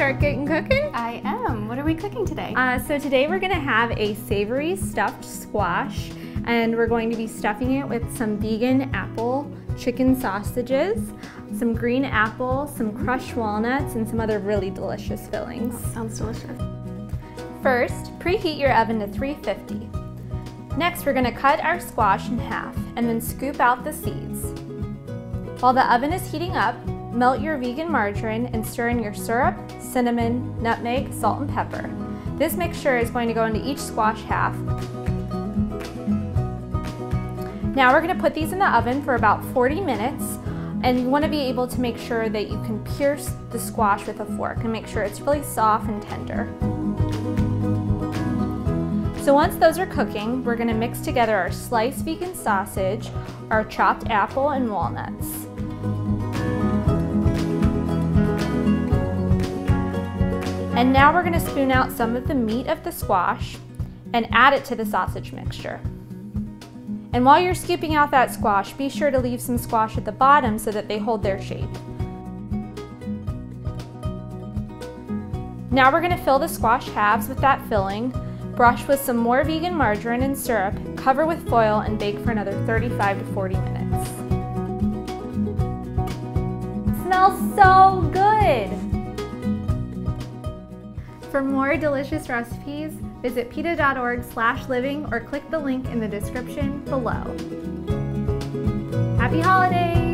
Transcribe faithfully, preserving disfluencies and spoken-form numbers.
start getting cooking? I am. What are we cooking today? Uh, so today we're gonna have a savory stuffed squash, and we're going to be stuffing it with some vegan apple chicken sausages, some green apple, some crushed walnuts, and some other really delicious fillings. Oh, sounds delicious. First, preheat your oven to three fifty. Next, we're gonna cut our squash in half and then scoop out the seeds. While the oven is heating up, melt your vegan margarine and stir in your syrup, cinnamon, nutmeg, salt, and pepper. This mixture is going to go into each squash half. Now we're going to put these in the oven for about forty minutes, and you want to be able to make sure that you can pierce the squash with a fork and make sure it's really soft and tender. So once those are cooking, we're going to mix together our sliced vegan sausage, our chopped apple, and walnuts. And now we're going to spoon out some of the meat of the squash and add it to the sausage mixture. And while you're scooping out that squash, be sure to leave some squash at the bottom so that they hold their shape. Now we're going to fill the squash halves with that filling, brush with some more vegan margarine and syrup, cover with foil, and bake for another thirty-five to forty minutes. It smells so good! For more delicious recipes, visit peta dot org slash living or click the link in the description below. Happy holidays!